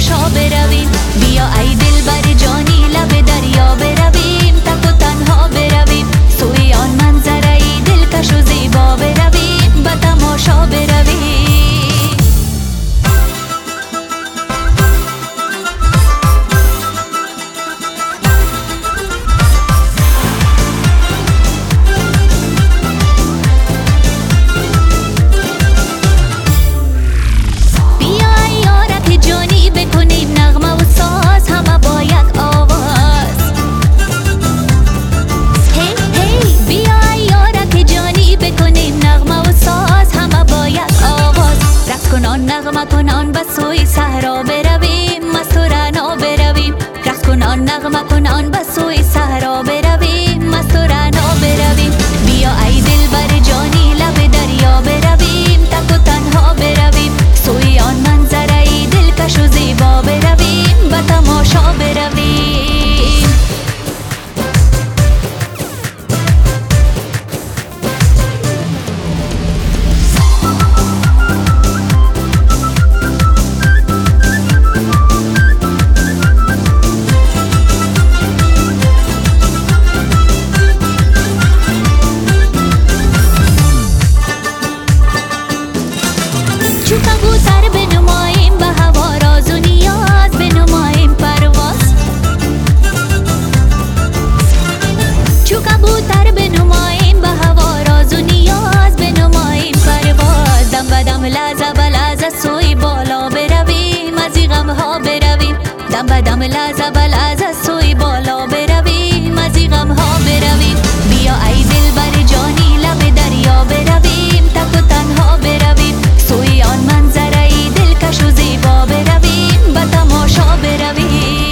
تماشا برویم. بیا ای دلبر جانی لب دریا برویم، تک و تنها برویم، سوی آن منظره دلکش و زیبا برویم، به تماشا برویم. نغمه کنان به سوی صحرا برویم، مست و رعنا برویم. رقص کنان نغمه کنان به سوی صحرا برویم، مست و رعنا برویم. بیا ای دلبر جانی لب دریا برویم، تک و تنها برویم، سوی آن منظره دلکش و زیبا برویم، به تماشا برویم. چو کبوتر بنماییم به هوا راز و نیاز، بنماییم پرواز. چو کبوتر بنماییم به هوا راز و نیاز، بنماییم پرواز. دم به دم لحظه به لحظه سوی بالا برویم، از این غمها برویم. دم به دم لحظه به لحظه سوی بالا برویم، از این غمها برویم. بیا ای دلبر جانی لب دریا برویم، تک و تنها برویم، سوی آن منظره دلکش و زیبا برویم، به تماشا برویم.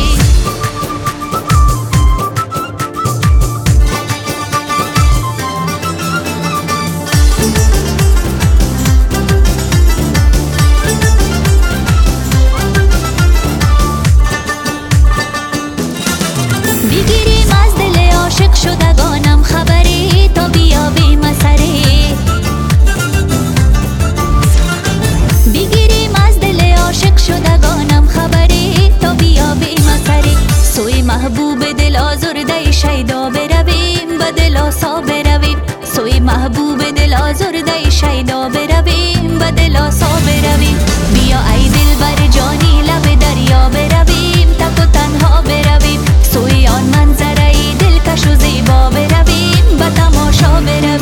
بگیریم از دل عاشق شدگانم خبری، تا بیابیم اثری. بگیریم از دل عاشق شدگانم خبری، تا بیابیم اثری. سوی محبوب دل آزرده شیدا برویم، به دل آسا برویم، سوی محبوب دل آزرده شیدا برویم، به دل آسا برویم. بیا ای دلبر جانی لب دریا برویم، تک و تنها برویم، سوی آن منظره دلکش و زیبا برویم، به تماشا برویم.